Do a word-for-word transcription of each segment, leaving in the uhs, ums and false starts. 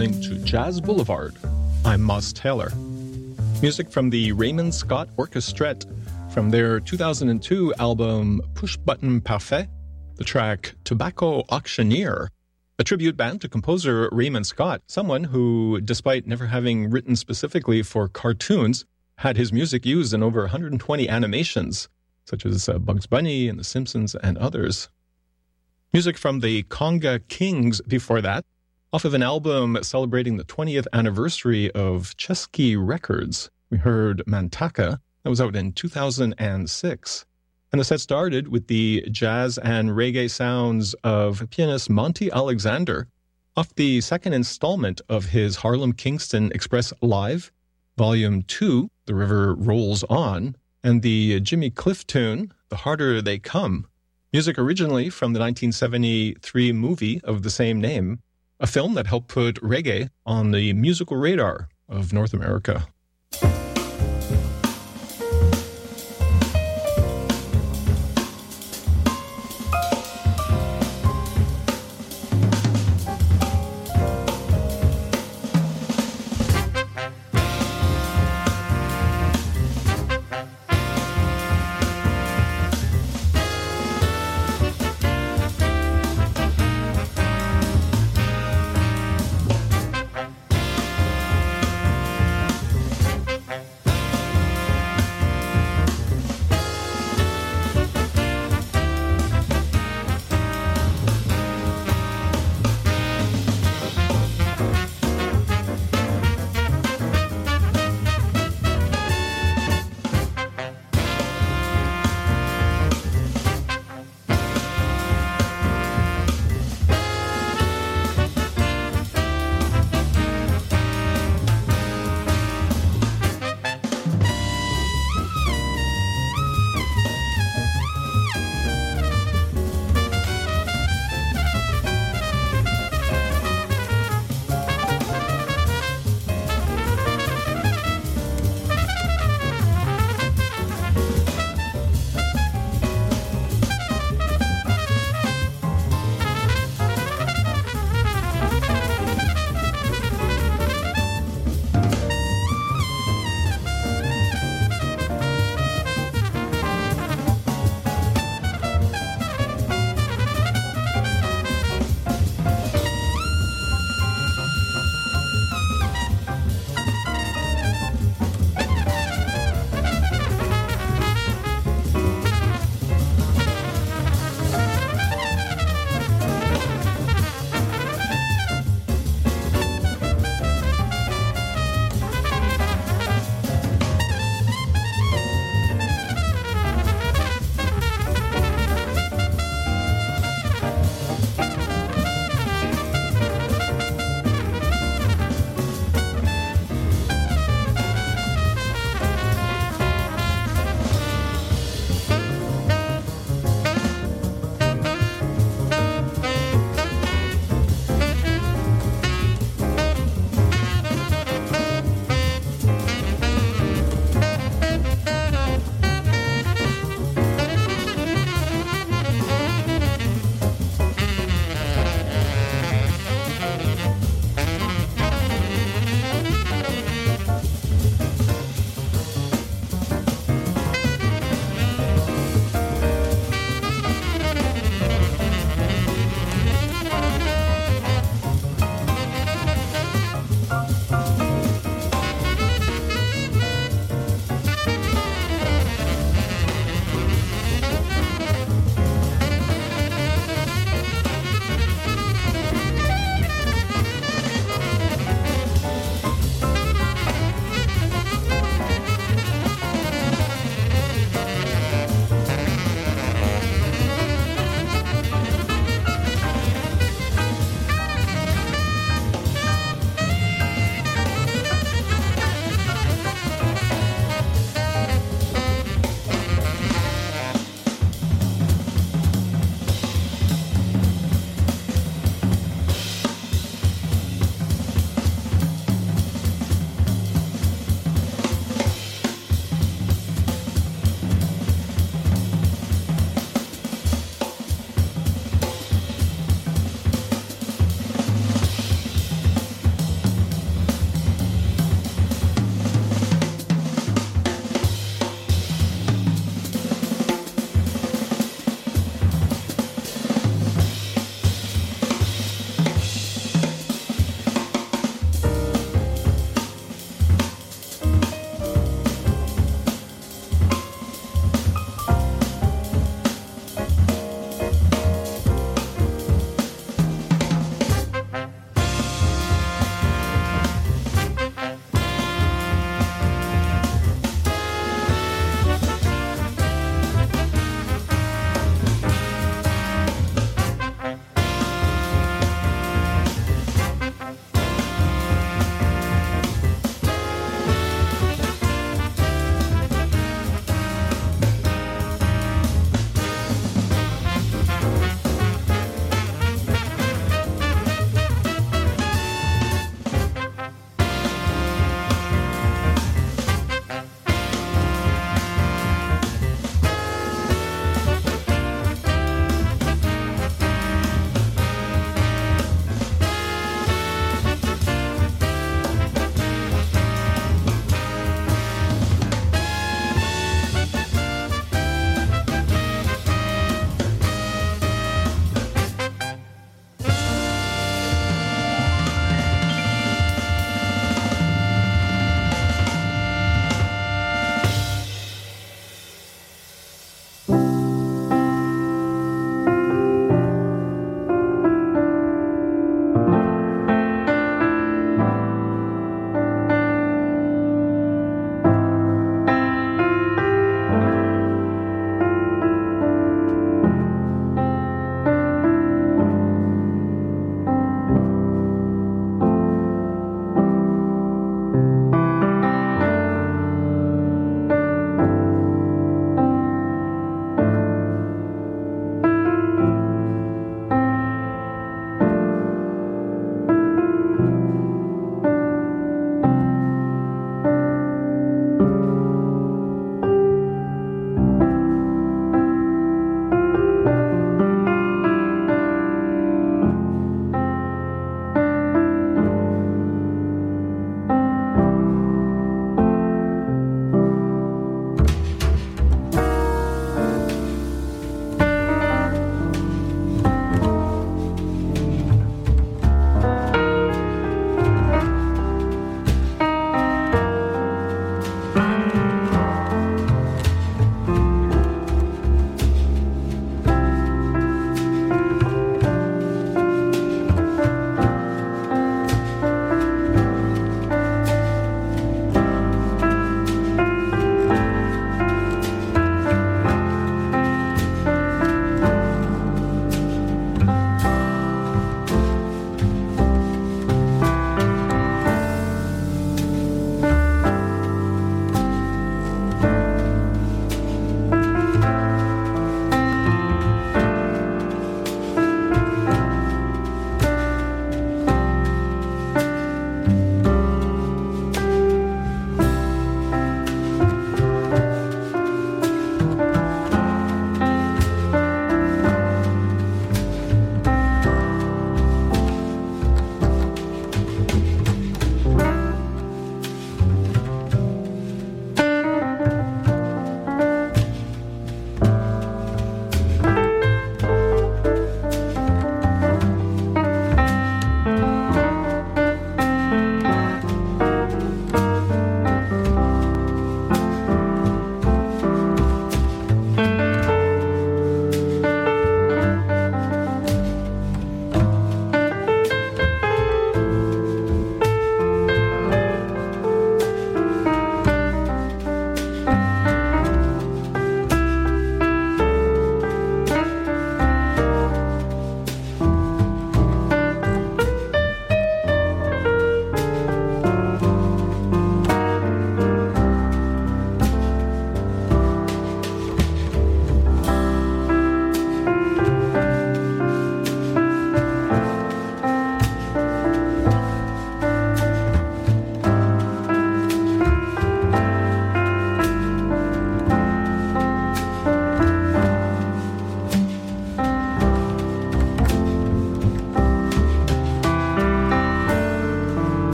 listening to Jazz Boulevard. I'm Moss Taylor. Music from the Raymond Scott Orchestrette from their two thousand two album Push Button Parfait, the track Tobacco Auctioneer, a tribute band to composer Raymond Scott, someone who, despite never having written specifically for cartoons, had his music used in over one hundred twenty animations, such as uh, Bugs Bunny and The Simpsons and others. Music from the Conga Kings before that, off of an album celebrating the twentieth anniversary of Chesky Records. We heard Mantaka, that was out in two thousand six. And the set started with the jazz and reggae sounds of pianist Monty Alexander, off the second installment of his Harlem Kingston Express Live, Volume two, The River Rolls On, and the Jimmy Cliff tune, The Harder They Come. Music originally from the nineteen seventy-three movie of the same name, a film that helped put reggae on the musical radar of North America.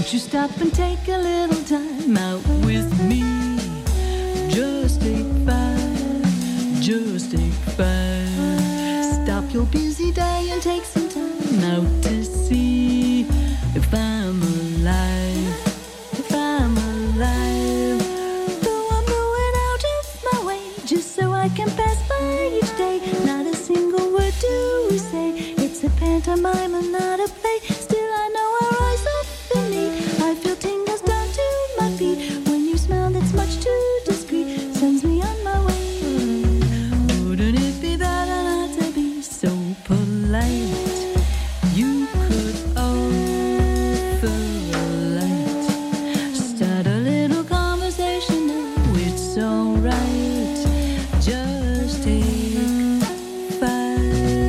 Won't you stop and take a little time out with me? Just take five, just take five. Stop your busy day and take some time out to see if I'm alive, if I'm alive. Though I'm going out of my way just so I can pass by each day. Not a single word do we say. It's a pantomime and not a play. Still I know our eyes often meet. I feel tingles down to my feet. When you smile that's much too discreet, sends me on my way. Wouldn't it be better not to be so polite? You could offer a light. Start a little conversation now, it's alright. Just take five.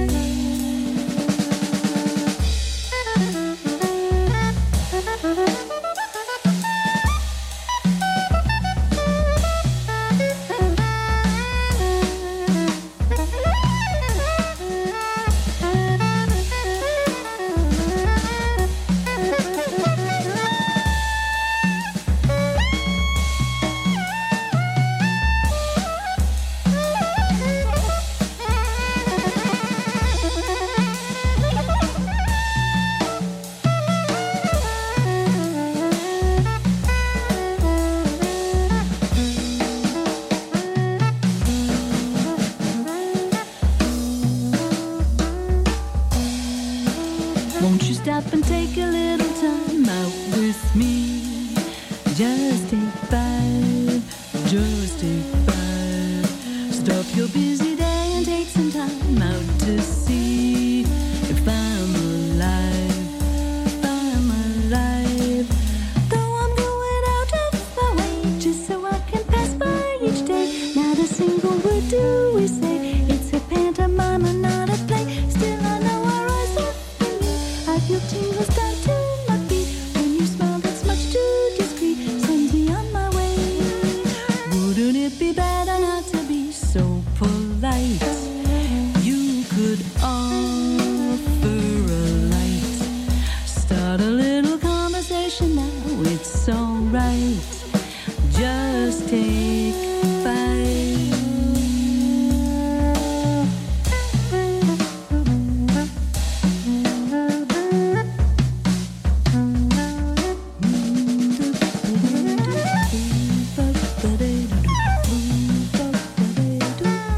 Won't you stop and take a little time out with me? Just take five, just take five. Stop your busy day and take some time out to see if I'm alive, if I'm alive. Though I'm going out of my way just so I can pass by each day. Not a single word do we say. It's a pantomime and not